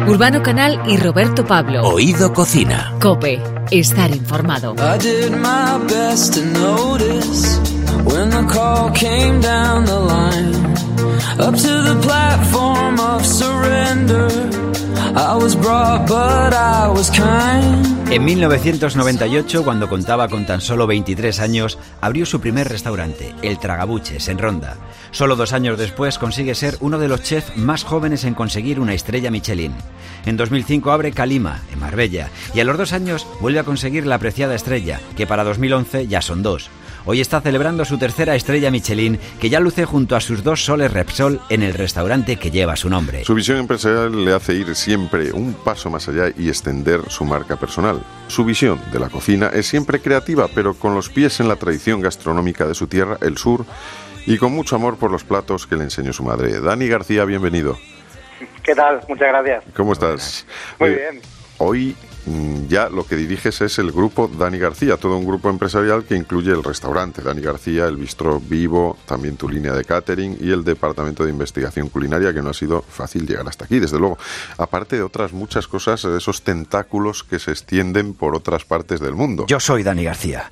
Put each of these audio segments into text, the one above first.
Urbano Canal y Roberto Pablo. Oído Cocina. COPE. Estar informado. I did my best to notice when the call came down the line. Up to the platform of surrender. I was brought, but I was kind. En 1998, cuando contaba con tan solo 23 años, abrió su primer restaurante, El Tragabuches, en Ronda. Solo 2 años después consigue ser uno de los chefs más jóvenes en conseguir una estrella Michelin. En 2005 abre Calima, en Marbella, y a los 2 años vuelve a conseguir la apreciada estrella, que para 2011 ya son 2. Hoy está celebrando su tercera estrella Michelin, que ya luce junto a sus 2 soles Repsol en el restaurante que lleva su nombre. Su visión empresarial le hace ir siempre un paso más allá y extender su marca personal. Su visión de la cocina es siempre creativa, pero con los pies en la tradición gastronómica de su tierra, el sur, y con mucho amor por los platos que le enseñó su madre. Dani García, bienvenido. ¿Qué tal? Muchas gracias. ¿Cómo estás? Muy bien. Hoy ya lo que diriges es el grupo Dani García, todo un grupo empresarial que incluye el restaurante Dani García, el Bistró Vivo, también tu línea de catering y el departamento de investigación culinaria, que no ha sido fácil llegar hasta aquí, desde luego. Aparte de otras muchas cosas, esos tentáculos que se extienden por otras partes del mundo. Yo soy Dani García.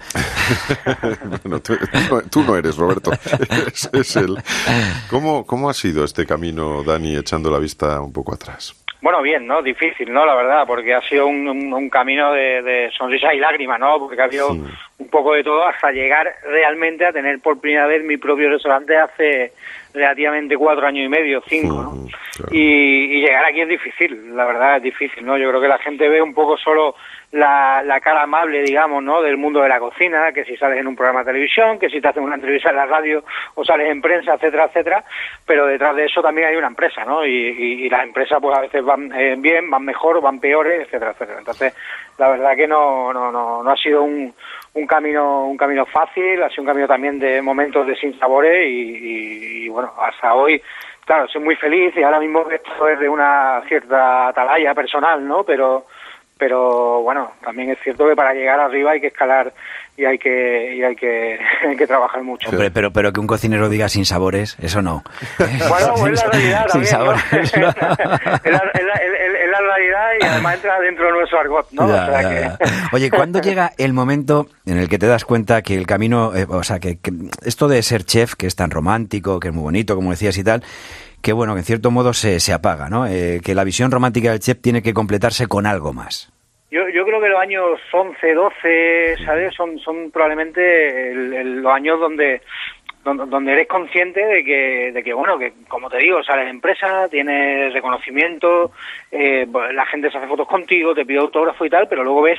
Bueno, tú no eres, Roberto, es él. ¿Cómo ha sido este camino, Dani, echando la vista un poco atrás? Bueno, bien, ¿no? Difícil, ¿no? La verdad, porque ha sido un camino de sonrisas y lágrimas, ¿no? Porque ha habido un poco de todo hasta llegar realmente a tener por primera vez mi propio restaurante hace relativamente 4 años y medio, 5, ¿no? Claro. Y llegar aquí es difícil, la verdad es difícil, ¿no? Yo creo que la gente ve un poco solo la cara amable, digamos, ¿no? Del mundo de la cocina, que si sales en un programa de televisión, que si te hacen una entrevista en la radio o sales en prensa, etcétera, etcétera, pero detrás de eso también hay una empresa, ¿no? Y las empresas pues a veces van bien, van mejor, van peores, etcétera, etcétera. Entonces, la verdad que no ha sido un camino fácil, ha sido un camino también de momentos de sinsabores y bueno, hasta hoy, claro, soy muy feliz y ahora mismo esto es de una cierta atalaya personal, ¿no? Pero bueno, también es cierto que para llegar arriba hay que escalar y hay que trabajar mucho. Hombre, pero que un cocinero diga sin sabores, eso no. Bueno, pues es la realidad también, sin sabores, ¿no? Es la realidad y además entra dentro de nuestro argot, ¿no? Ya, o sea que... Oye, ¿cuándo llega el momento en el que te das cuenta que el camino, o sea, que esto de ser chef, que es tan romántico, que es muy bonito, como decías y tal, que bueno, que en cierto modo se apaga, ¿no? Que la visión romántica del chef tiene que completarse con algo más. Yo creo que los años 11, 12, ¿sabes? Son probablemente los años donde eres consciente de que bueno, que como te digo, sales de empresa, tienes reconocimiento, la gente se hace fotos contigo, te pide autógrafo y tal, pero luego ves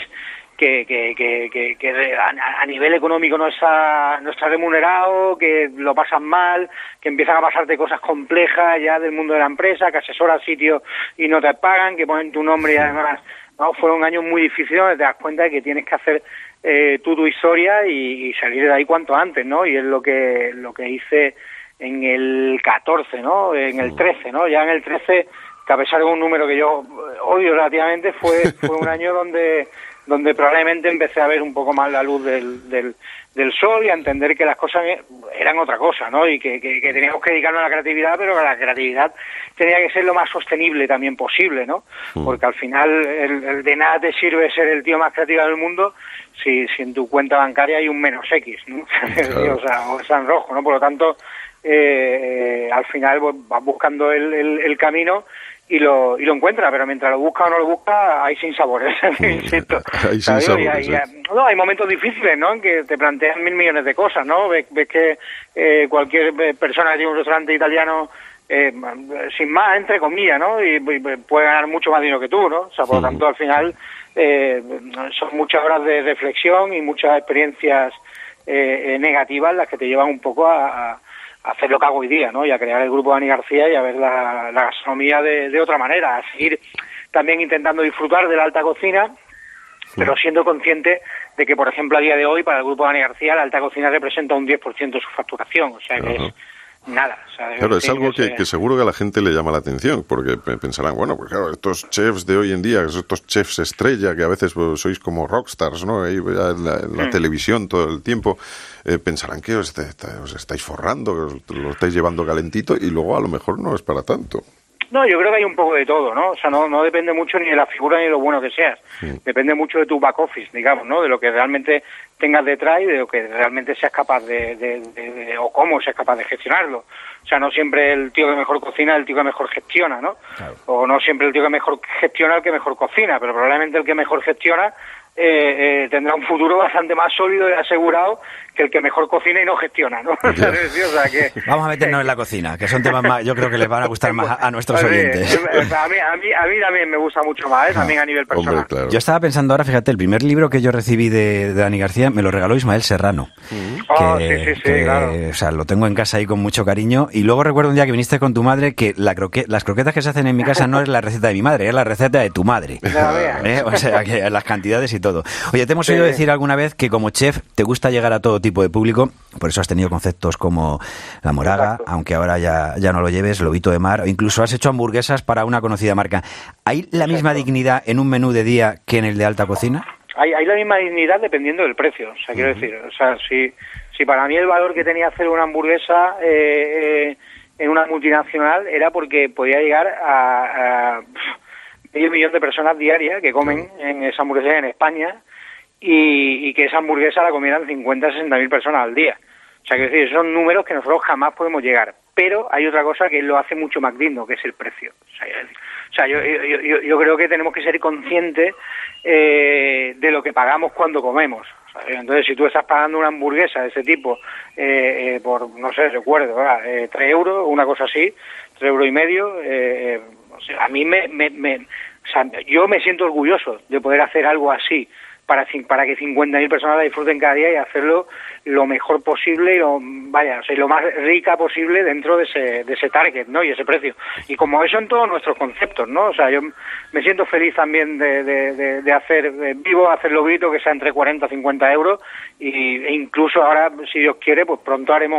que a nivel económico no está remunerado, que lo pasan mal, que empiezan a pasarte cosas complejas ya del mundo de la empresa, que asesoras sitios y no te pagan, que ponen tu nombre y además, no, fueron años muy difíciles donde te das cuenta de que tienes que hacer tu historia y salir de ahí cuanto antes, ¿no? Y es lo que hice en el 14, ¿no? En el 13, ¿no? Ya en el 13, que a pesar de un número que yo odio relativamente, fue un año donde probablemente empecé a ver un poco más la luz del sol y a entender que las cosas eran otra cosa, ¿no? Y que teníamos que dedicarnos a la creatividad, pero que la creatividad tenía que ser lo más sostenible también posible, ¿no? Porque al final el de nada te sirve ser el tío más creativo del mundo si en tu cuenta bancaria hay un -X, ¿no? Claro. O está en rojo, ¿no? Por lo tanto, al final vas buscando el camino y lo encuentra, pero mientras lo busca o no lo busca, hay sinsabores, insisto. Hay sinsabores, no, hay momentos difíciles, ¿no? En que te plantean 1.000 millones de cosas, ¿no? Ves que cualquier persona que tiene un restaurante italiano, sin más, entre comillas, ¿no? Y puede ganar mucho más dinero que tú, ¿no? O sea, por lo tanto, al final, son muchas horas de reflexión y muchas experiencias negativas las que te llevan un poco a hacer lo que hago hoy día, ¿no? Y a crear el grupo Dani García y a ver la gastronomía de otra manera, a seguir también intentando disfrutar de la alta cocina, pero siendo consciente de que, por ejemplo, a día de hoy, para el grupo Dani García, la alta cocina representa un 10% de su facturación, o sea que es nada. O sea, claro, es algo que seguro que a la gente le llama la atención, porque pensarán, bueno, pues claro, estos chefs de hoy en día, estos chefs estrella, que a veces pues, sois como rockstars, ¿no? Ahí en la televisión todo el tiempo, pensarán que os estáis forrando, que os lo estáis llevando calentito y luego a lo mejor no es para tanto. No, yo creo que hay un poco de todo, ¿no? O sea, no depende mucho ni de la figura ni de lo bueno que seas. Depende mucho de tu back office, digamos, ¿no? De lo que realmente tengas detrás y de lo que realmente seas capaz o cómo seas capaz de gestionarlo. O sea, no siempre el tío que mejor cocina es el tío que mejor gestiona, ¿no? Claro. O no siempre el tío que mejor gestiona es el que mejor cocina, pero probablemente el que mejor gestiona tendrá un futuro bastante más sólido y asegurado que el que mejor cocina y no gestiona, ¿no? O sea, que... Vamos a meternos en la cocina, que son temas más, yo creo que les van a gustar más a nuestros oyentes. A mí también me gusta mucho más, también a nivel personal. Hombre, claro. Yo estaba pensando ahora, fíjate, el primer libro que yo recibí de Dani García me lo regaló Ismael Serrano. Sí, claro. O sea, lo tengo en casa ahí con mucho cariño. Y luego recuerdo un día que viniste con tu madre que las croquetas que se hacen en mi casa no es la receta de mi madre, es la receta de tu madre. O sea, que las cantidades y todo. Oye, te hemos oído decir alguna vez que como chef te gusta llegar a todo tipo de público, por eso has tenido conceptos como la Moraga, exacto, aunque ahora ya no lo lleves, Lobito de Mar, o incluso has hecho hamburguesas para una conocida marca. ¿Hay la misma dignidad en un menú de día que en el de alta cocina? Hay la misma dignidad dependiendo del precio, o sea, quiero decir, o sea, si para mí el valor que tenía hacer una hamburguesa en una multinacional era porque podía llegar a medio millón de personas diarias que comen en esa hamburguesa en España y que esa hamburguesa la comieran 50 o 60 mil personas al día. O sea, quiero decir, son números que nosotros jamás podemos llegar. Pero hay otra cosa que lo hace mucho más digno, que es el precio. O sea, yo creo que tenemos que ser conscientes de lo que pagamos cuando comemos. O sea, entonces, si tú estás pagando una hamburguesa de ese tipo por, no sé, recuerdo, 3 euros, una cosa así, 3,5 euros, o sea, a mí o sea, yo me siento orgulloso de poder hacer algo así para que 50.000 personas la disfruten cada día y hacerlo lo mejor posible y lo más rica posible dentro de ese target, ¿no? Y ese precio. Y como eso en todos nuestros conceptos, ¿no? O sea, yo me siento feliz también de hacer vivo, hacer Lobito, que sea entre 40 y 50 euros, e incluso ahora, si Dios quiere, pues pronto haremos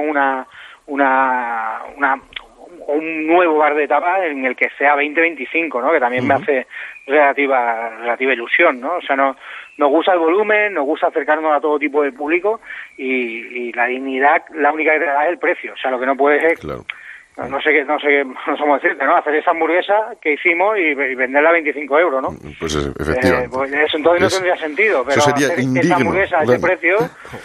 un nuevo bar de tapas en el que sea 20-25, ¿no? Que también me hace relativa ilusión, ¿no? O sea, nos gusta el volumen, nos gusta acercarnos a todo tipo de público y la dignidad, la única que te da es el precio. O sea, lo que no puedes es... Claro. No sé cómo decirte, ¿no? Hacer esa hamburguesa que hicimos y venderla a 25 euros, ¿no? Pues efectivamente. Pues eso entonces no tendría sentido, pero eso sería hacer indigno, esa hamburguesa a ese precio,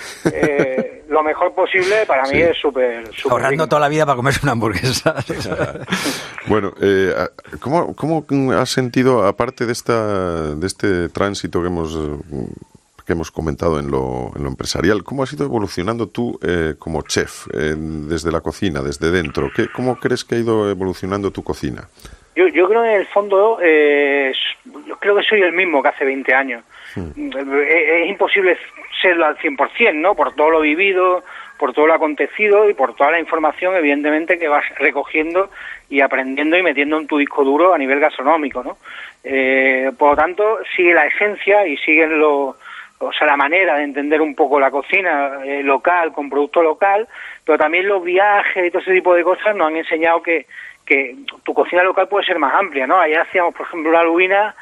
lo mejor posible para mí es súper ahorrando digno. Toda la vida para comerse una hamburguesa. Bueno, ¿cómo has sentido, aparte de este tránsito que hemos comentado en lo empresarial, cómo has ido evolucionando tú como chef desde la cocina, desde dentro? ¿Cómo crees que ha ido evolucionando tu cocina? Yo creo que en el fondo yo creo que soy el mismo que hace 20 años. Es imposible serlo al 100%, ¿no? Por todo lo vivido, por todo lo acontecido y por toda la información, evidentemente, que vas recogiendo y aprendiendo y metiendo en tu disco duro a nivel gastronómico, ¿no? Por lo tanto, sigue la esencia y siguen la manera de entender un poco la cocina local, con producto local, pero también los viajes y todo ese tipo de cosas nos han enseñado que tu cocina local puede ser más amplia, ¿no? Allá hacíamos, por ejemplo, una lubina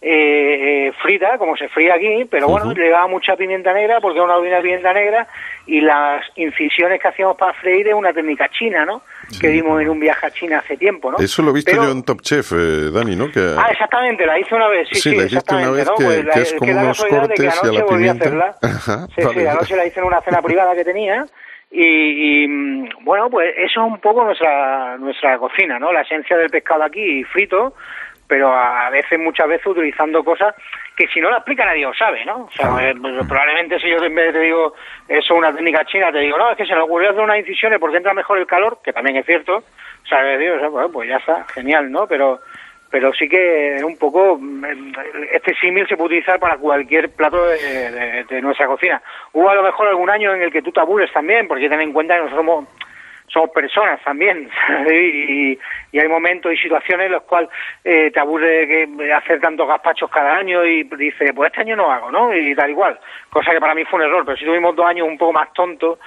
frita, como se fría aquí, pero bueno, le daba mucha pimienta negra porque era una lubina de pimienta negra y las incisiones que hacíamos para freír es una técnica china, ¿no? Sí. Que vimos en un viaje a China hace tiempo, ¿no? Eso lo he visto yo en Top Chef, Dani, ¿no? Exactamente, la hice una vez, sí, la hiciste una vez, ¿no? Que es como unos cortes y a la pimienta. Ajá, sí, anoche la hice en una cena privada que tenía y bueno, pues eso es un poco nuestra cocina, ¿no? La esencia del pescado aquí frito, pero muchas veces utilizando cosas que si no la explica nadie lo sabe, ¿no? O sea, probablemente si yo en vez de te digo eso es una técnica china, te digo, no, es que se le ocurrió hacer unas incisiones porque entra mejor el calor, que también es cierto, o sea, bueno, pues ya está, genial, ¿no? Pero sí que es un poco, este símil se puede utilizar para cualquier plato de nuestra cocina. Hubo a lo mejor algún año en el que tú te aburres también, porque ten en cuenta que nosotros somos personas también, y hay momentos y situaciones en los cuales te aburre que hacer tantos gazpachos cada año y dices, pues este año no hago, ¿no? Y tal igual, cosa que para mí fue un error, pero si tuvimos 2 años un poco más tontos,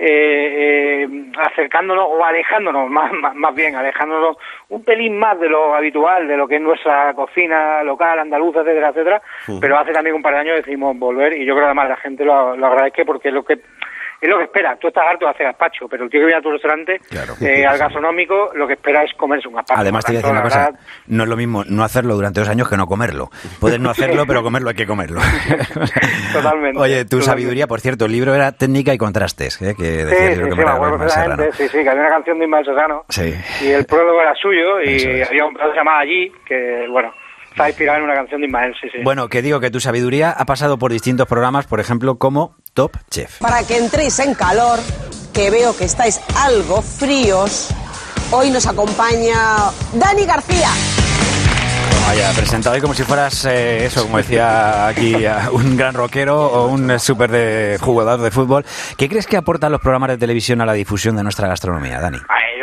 acercándonos o alejándonos, más bien, alejándonos un pelín más de lo habitual, de lo que es nuestra cocina local, andaluza, etcétera, etcétera, pero hace también un par de años decidimos volver y yo creo que además la gente lo agradezca porque es lo que es lo que espera. Tú estás harto de hacer gazpacho, pero el tío que viene a tu restaurante, Claro. al gastronómico, lo que espera es comerse un gazpacho. Además, te voy a decir una cosa, no es lo mismo no hacerlo durante 2 años que no comerlo. Puedes no hacerlo, pero comerlo hay que comerlo. Totalmente. Oye, tu sabiduría, por cierto, el libro era Técnica y Contrastes, que decía sí, me acuerdo perfectamente, sí, que había una canción de Ismael Serrano, sí. Y el prólogo era suyo, y es. había un plato llamado Allí, que, bueno, está inspirado en una canción de Ismael, sí. Bueno, que digo que tu sabiduría ha pasado por distintos programas, por ejemplo, como Top Chef. Para que entréis en calor, que veo que estáis algo fríos, hoy nos acompaña Dani García. Vaya, presentado hoy como si fueras, como decía aquí, un gran rockero o un súper de jugador de fútbol. ¿Qué crees que aportan los programas de televisión a la difusión de nuestra gastronomía, Dani?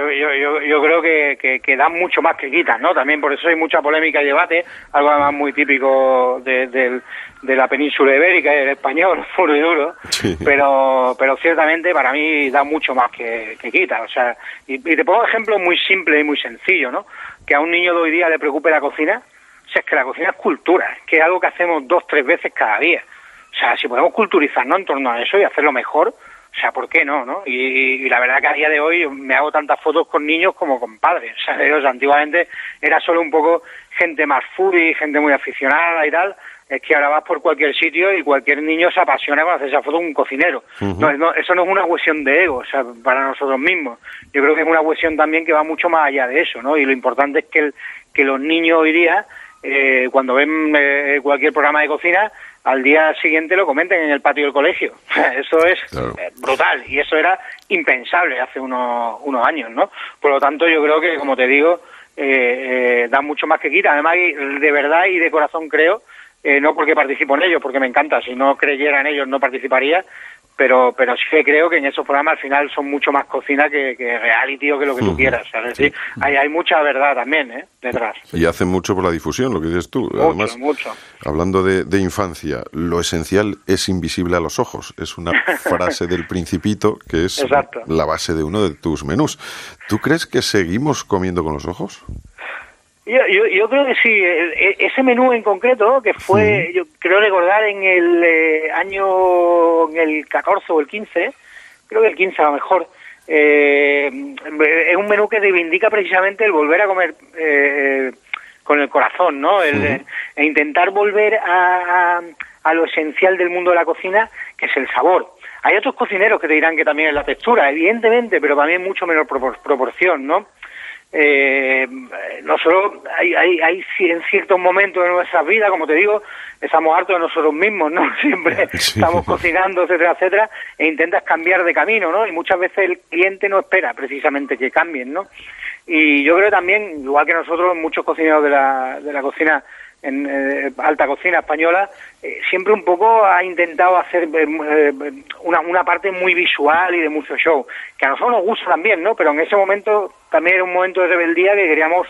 Yo creo que dan mucho más que quitan, ¿no? También por eso hay mucha polémica y debate, algo además muy típico de la península ibérica, el español, puro y duro, sí. pero ciertamente para mí da mucho más que quita, o sea, y te pongo un ejemplo muy simple y muy sencillo, ¿no? Que a un niño de hoy día le preocupe la cocina, o sea, es que la cocina es cultura, es que es algo que hacemos 2-3 veces cada día, o sea, si podemos culturizarnos en torno a eso y hacerlo mejor, o sea, ¿por qué no? Y la verdad que a día de hoy me hago tantas fotos con niños como con padres. O sea, antiguamente era solo un poco gente más foodie, gente muy aficionada y tal. Es que ahora vas por cualquier sitio y cualquier niño se apasiona con hacer esa foto con un cocinero. Uh-huh. No, eso no es una cuestión de ego, o sea, para nosotros mismos. Yo creo que es una cuestión también que va mucho más allá de eso, ¿no? Y lo importante es que los niños hoy día, cuando ven cualquier programa de cocina, al día siguiente lo comenten en el patio del colegio. Eso es brutal, y eso era impensable hace unos años, ¿no? Por lo tanto, yo creo que, como te digo, da mucho más que quita. Además, de verdad y de corazón creo, no porque participo en ellos, porque me encanta, si no creyera en ellos no participaría, pero sí que creo que en esos programas al final son mucho más cocina que reality o que lo que tú quieras, ¿sabes? Sí. Hay mucha verdad también, detrás. Y hacen mucho por la difusión, lo que dices tú. Además, mucho. Hablando de infancia, lo esencial es invisible a los ojos. Es una frase del Principito que es Exacto. La base de uno de tus menús. ¿Tú crees que seguimos comiendo con los ojos? Yo creo que sí. Ese menú en concreto, que fue, yo creo recordar en el año, en el 14 o el 15, creo que el 15 a lo mejor, es un menú que reivindica precisamente el volver a comer con el corazón, ¿no? E intentar volver a lo esencial del mundo de la cocina, que es el sabor. Hay otros cocineros que te dirán que también es la textura, evidentemente, pero también mucho menor proporción, ¿no? Nosotros hay en ciertos momentos de nuestra vida, como te digo, estamos hartos de nosotros mismos, ¿no? Siempre estamos cocinando, etcétera, etcétera, e intentas cambiar de camino, ¿no? Y muchas veces el cliente no espera precisamente que cambien, ¿no? Y yo creo también, igual que nosotros, muchos cocineros de la cocina, en alta cocina española, siempre un poco ha intentado hacer una parte muy visual y de mucho show, que a nosotros nos gusta también, ¿no? Pero en ese momento también era un momento de rebeldía que queríamos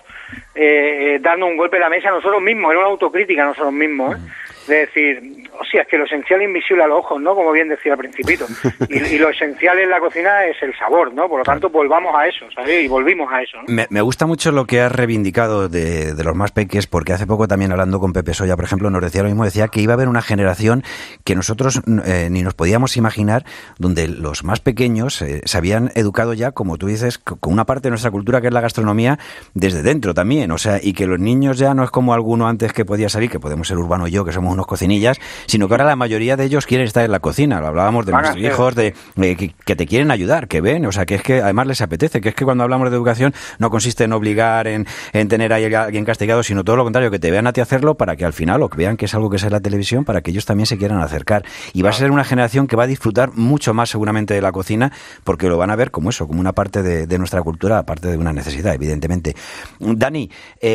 darnos un golpe en la mesa a nosotros mismos, era una autocrítica a nosotros mismos, de decir, o sea, es que lo esencial es invisible a los ojos, ¿no? Como bien decía el Principito. Y lo esencial en la cocina es el sabor, ¿no? Por lo tanto, volvamos a eso, ¿sabes? Y volvimos a eso, ¿no? Me gusta mucho lo que has reivindicado de los más peques, porque hace poco también hablando con Pepe Soya, por ejemplo, nos decía lo mismo, decía que iba a haber una generación que nosotros ni nos podíamos imaginar, donde los más pequeños se habían educado ya, como tú dices, con una parte de nuestra cultura que es la gastronomía, desde dentro también, o sea, y que los niños ya no es como alguno antes que podía salir, que podemos ser Urbano y yo, que somos unos cocinillas, sino que ahora la mayoría de ellos quieren estar en la cocina. Lo hablábamos de nuestros hijos, que te quieren ayudar, que ven, o sea, que es que además les apetece, que es que cuando hablamos de educación no consiste en obligar, en tener ahí a alguien castigado, sino todo lo contrario, que te vean a ti hacerlo para que al final, o que vean que es algo que es en la televisión, para que ellos también se quieran acercar. Y va a ser una generación que va a disfrutar mucho más seguramente de la cocina, porque lo van a ver como eso, como una parte de nuestra cultura, aparte de una necesidad, evidentemente. Dani,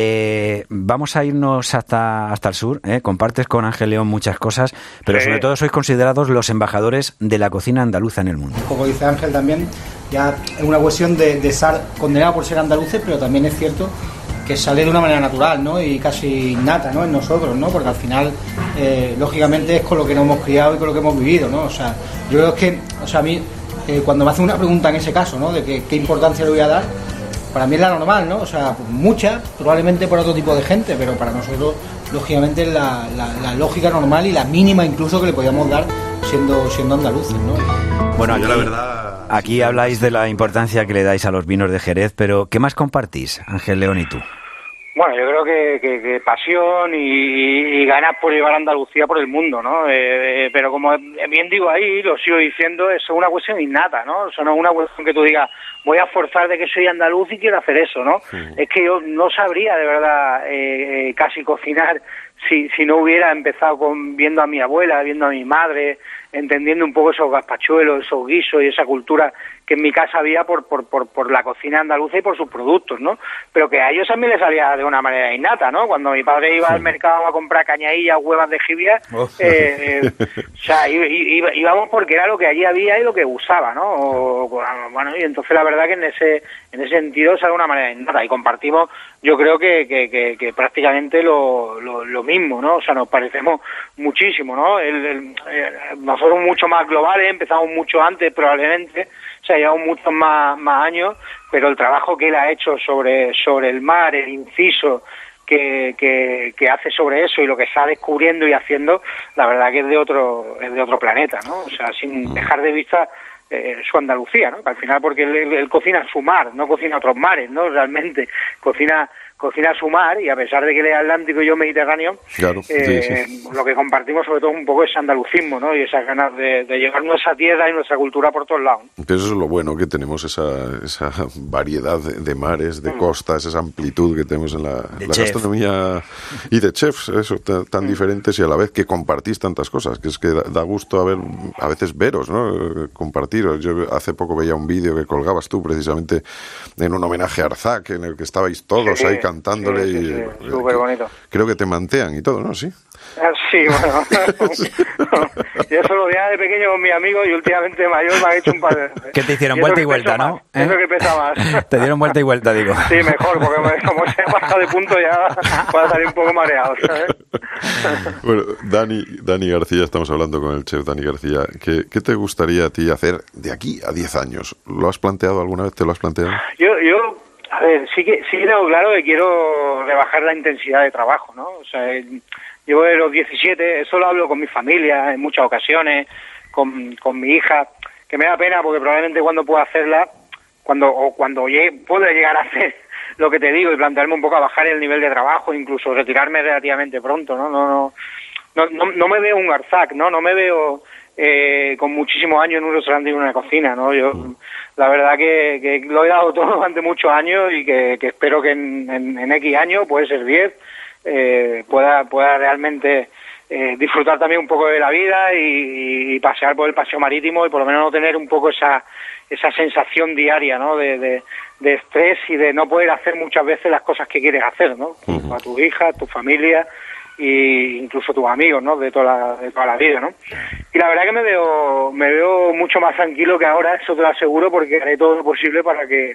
vamos a irnos hasta el sur, compartes con Ángel León muchas cosas, pero sobre todo sois considerados los embajadores de la cocina andaluza en el mundo. Como dice Ángel también, ya es una cuestión de estar condenado por ser andaluces, pero también es cierto que sale de una manera natural, ¿no? Y casi innata, ¿no? En nosotros, ¿no? Porque al final, lógicamente, es con lo que nos hemos criado y con lo que hemos vivido, ¿no? O sea, yo creo que, o sea, a mí, cuando me hacen una pregunta en ese caso, ¿no? De qué importancia le voy a dar, para mí es la normal, ¿no? O sea, mucha, probablemente por otro tipo de gente, pero para nosotros, lógicamente, es la lógica normal y la mínima incluso que le podíamos dar siendo andaluces, ¿no? Bueno, aquí, yo la verdad... aquí habláis de la importancia que le dais a los vinos de Jerez, pero ¿qué más compartís, Ángel León y tú? Bueno, yo creo que pasión y ganas por llevar a Andalucía por el mundo, ¿no? Pero como bien digo ahí, lo sigo diciendo, eso es una cuestión innata, ¿no? Eso no es una cuestión que tú digas, voy a forzar de que soy andaluz y quiero hacer eso, ¿no? Sí. Es que yo no sabría de verdad casi cocinar si no hubiera empezado viendo a mi abuela, viendo a mi madre, entendiendo un poco esos gazpachuelos, esos guisos y esa cultura que en mi casa había por la cocina andaluza y por sus productos, ¿no? Pero que a ellos también les salía de una manera innata, ¿no? Cuando mi padre iba al mercado a comprar cañadillas, huevas de jibia, o sea, íbamos porque era lo que allí había y lo que usaba, ¿no? Bueno, y entonces la verdad que en ese sentido sale de una manera innata y compartimos, yo creo que prácticamente lo mismo, ¿no? O sea, nos parecemos muchísimo, ¿no? Nosotros mucho más globales, empezamos mucho antes probablemente, o sea, llevamos muchos más años, pero el trabajo que él ha hecho sobre el mar, el inciso que hace sobre eso y lo que está descubriendo y haciendo, la verdad que es de otro planeta, ¿no? O sea, sin dejar de vista su Andalucía, ¿no? Al final, porque él cocina su mar, no cocina otros mares, ¿no? Realmente cocina su mar, y a pesar de que él es atlántico y yo mediterráneo, claro, sí. Lo que compartimos sobre todo un poco es andalucismo, ¿no? Y esas ganas de llevar nuestra tierra y nuestra cultura por todos lados. Pero eso es lo bueno, que tenemos esa variedad de mares, de costas, esa amplitud que tenemos en la gastronomía y de chefs, eso, tan diferentes, y a la vez que compartís tantas cosas, que es que da gusto a veces veros, ¿no? Compartiros. Yo hace poco veía un vídeo que colgabas tú precisamente en un homenaje a Arzac, en el que estabais todos ahí cantándole, y súper bonito. Creo que te mantean y todo, ¿no? Sí. Sí, bueno. Yo eso lo veía de pequeño con mis amigos y últimamente mayor me ha hecho un par de... Que te hicieron vuelta y vuelta, ¿no? Eso que pesa más. Te dieron vuelta y vuelta, digo. Sí, mejor, porque como se ha pasado de punto ya va a salir un poco mareado, ¿sabes? Bueno, Dani García, estamos hablando con el chef Dani García. ¿Qué te gustaría a ti hacer de aquí a 10 años? ¿Lo has planteado alguna vez? ¿Te lo has planteado? Yo a ver, sí que tengo claro que quiero rebajar la intensidad de trabajo, ¿no? O sea, llevo de los 17, eso lo hablo con mi familia en muchas ocasiones, con mi hija, que me da pena porque probablemente cuando pueda hacerla, cuando pueda llegar a hacer lo que te digo y plantearme un poco a bajar el nivel de trabajo, incluso retirarme relativamente pronto, ¿no? No me veo un Arzac, ¿no? No me veo con muchísimos años en un restaurante y en una cocina, ¿no? Yo la verdad que lo he dado todo durante muchos años y que espero que en X años, puede ser 10, pueda realmente disfrutar también un poco de la vida y pasear por el paseo marítimo y por lo menos no tener un poco esa sensación diaria, ¿no? De estrés y de no poder hacer muchas veces las cosas que quieres hacer, ¿no? A tus hijas, tu familia e incluso tus amigos, ¿no? De toda la vida, ¿no? Y la verdad que me veo mucho más tranquilo que ahora, eso te lo aseguro, porque haré todo lo posible para que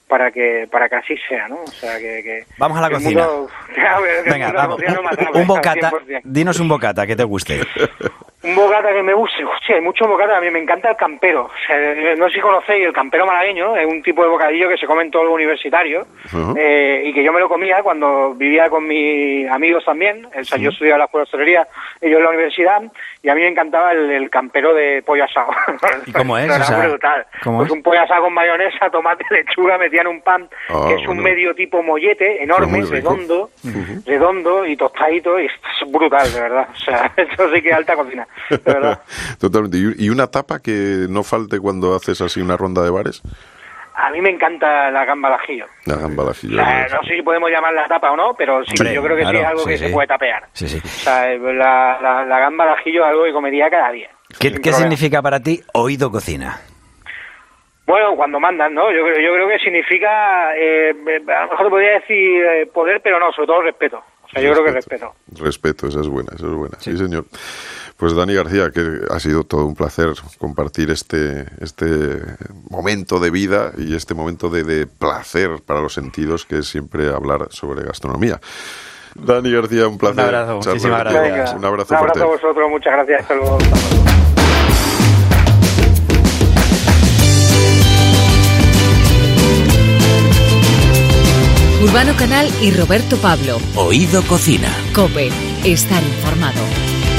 así sea, ¿no? O sea, que vamos a la cocina. Venga, vamos. Un bocata. 100%. Dinos un bocata que te guste. Un bocata que me guste. Hostia, hay muchos bocatas. A mí me encanta el campero. O sea, no sé si conocéis el campero malagueño. Es un tipo de bocadillo que se come en todos los universitarios. Y que yo me lo comía cuando vivía con mis amigos también. O sea, yo estudiaba en la escuela de hostelería, ellos en la universidad. Y a mí me encantaba el campero de pollo asado. ¿Y cómo es? Era brutal. Pues un pollo asado con mayonesa, tomate, lechuga, metían un pan que es un medio tipo mollete, enorme, redondo y tostadito, y es brutal, de verdad. O sea, eso sí que es alta cocina, de verdad. Totalmente. ¿Y una tapa que no falte cuando haces así una ronda de bares? A mí me encanta la gamba al ajillo. La gamba al ajillo. No sé si podemos llamarla tapa o no, pero sí, hombre, yo creo que claro, sí es algo que se puede tapear. Sí. O sea, la gamba al ajillo es algo que comería cada día. ¿Qué significa para ti Oído Cocina? Bueno, cuando mandan, ¿no? Yo creo que significa, a lo mejor te podría decir poder, pero no, sobre todo respeto. O sea, yo creo que respeto. Respeto, esa es buena. Sí, señor. Pues Dani García, que ha sido todo un placer compartir este momento de vida y este momento de placer para los sentidos, que es siempre hablar sobre gastronomía. Dani García, un placer. Un abrazo, muchísimas gracias. Venga, un abrazo fuerte. Un abrazo a vosotros, muchas gracias. Hasta luego. Urbano Canal y Roberto Pablo. Oído Cocina. COPE. Estar informado.